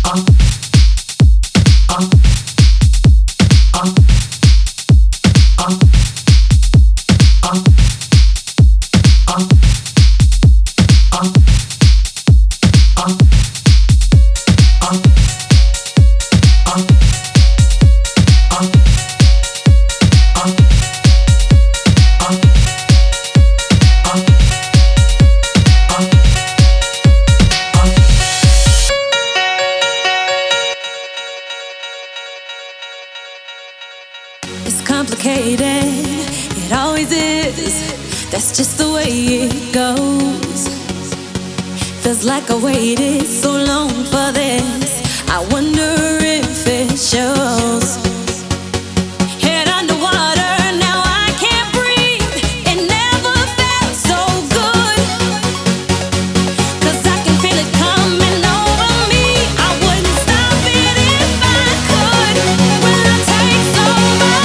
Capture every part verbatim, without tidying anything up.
Like I waited so long for this. I wonder if it shows. Head underwater, now I can't breathe. It never felt so good. 'Cause I can feel it coming over me. I wouldn't stop it if I could. When I take over,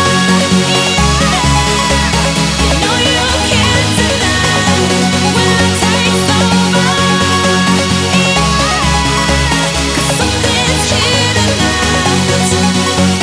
you know you can't deny. When I take over, something's here tonight.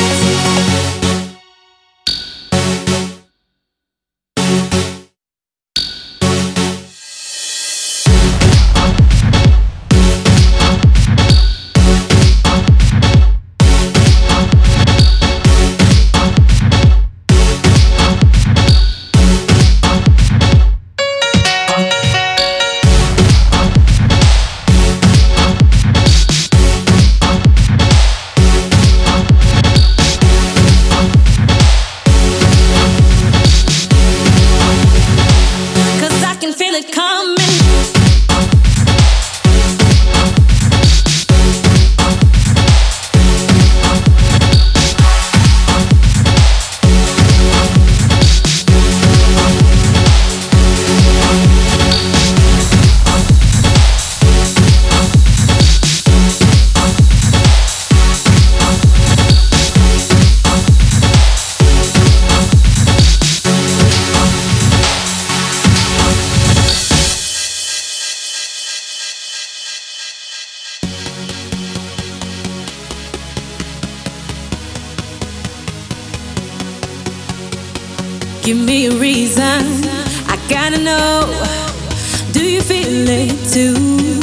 Give me a reason, I gotta know. Do you feel it too?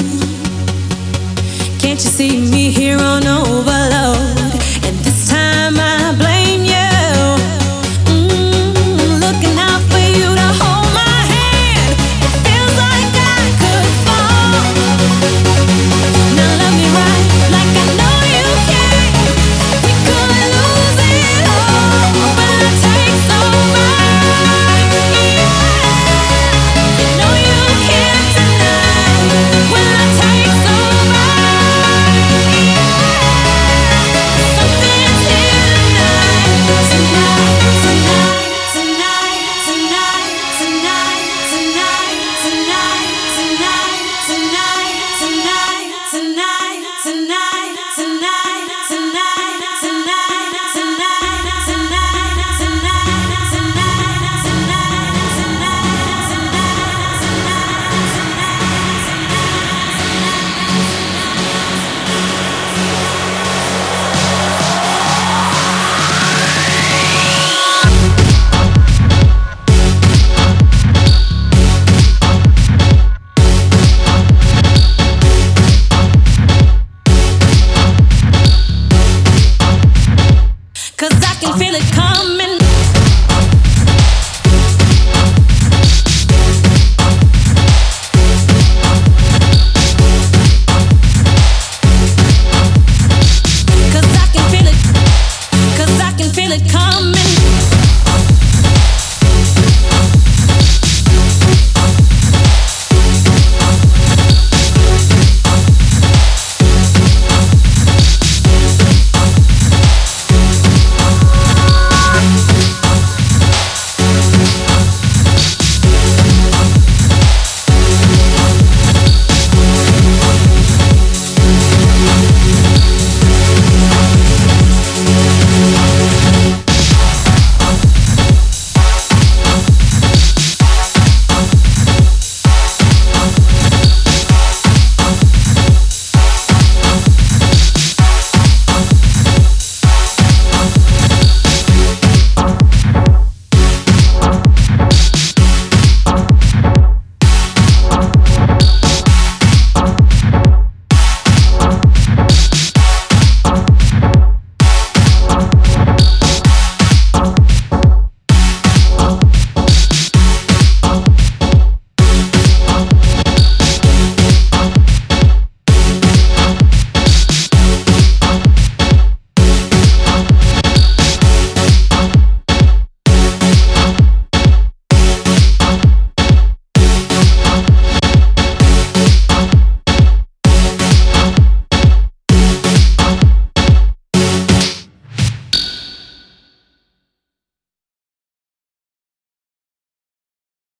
Can't you see me here on overload? And this time I blame you. Mm, looking out for you to hold my hand. It feels like I could fall. Now love me right, like I know you can. We could lose it all when I take over. You know you can't deny when I take over. Something's here tonight, tonight, tonight, tonight, tonight, tonight, tonight, tonight, tonight, tonight, tonight, tonight, tonight, tonight, tonight, tonight, tonight, Cause I can feel it